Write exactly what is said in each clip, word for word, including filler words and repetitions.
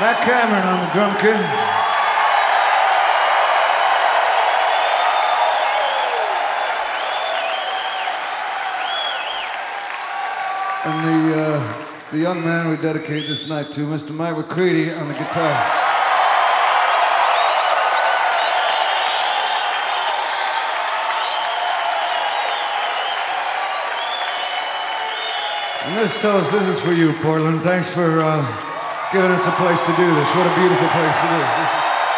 Matt Cameron on the drum kit. And the, uh, the young man we dedicate this night to, Mister Mike McCready on the guitar. And this toast, this is for you, Portland. Thanks for uh, giving us a place to do this. What a beautiful place to do this.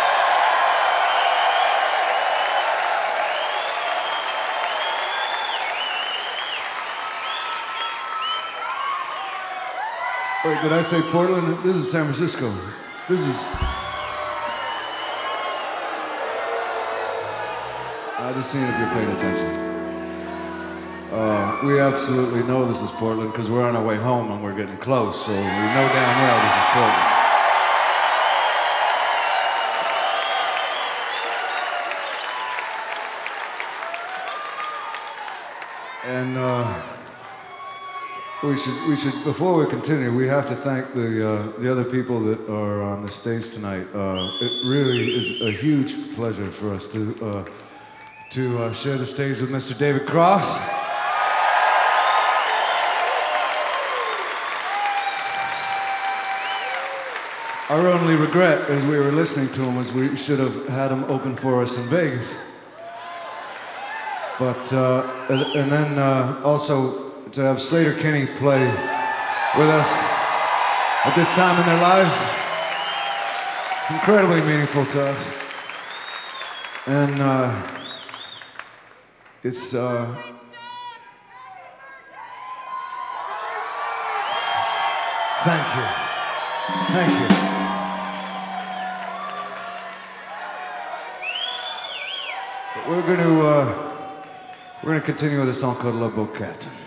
Wait, did I say Portland? This is San Francisco. This is... I just seen if you're paying attention. Uh, we absolutely know this is Portland because we're on our way home and we're getting close, so we know damn well this is Portland. And uh, we should, we should, before we continue, we have to thank the uh, the other people that are on the stage tonight. Uh, it really is a huge pleasure for us to uh, to uh, share the stage with Mister David Cross. Our only regret as we were listening to him was we should have had him open for us in Vegas. But, uh, and, and then uh, also to have Slater Kinney play with us at this time in their lives, it's incredibly meaningful to us. And uh, it's, uh, thank you, thank you. We're going to uh, we're going to continue with a song called Love Boat Cat.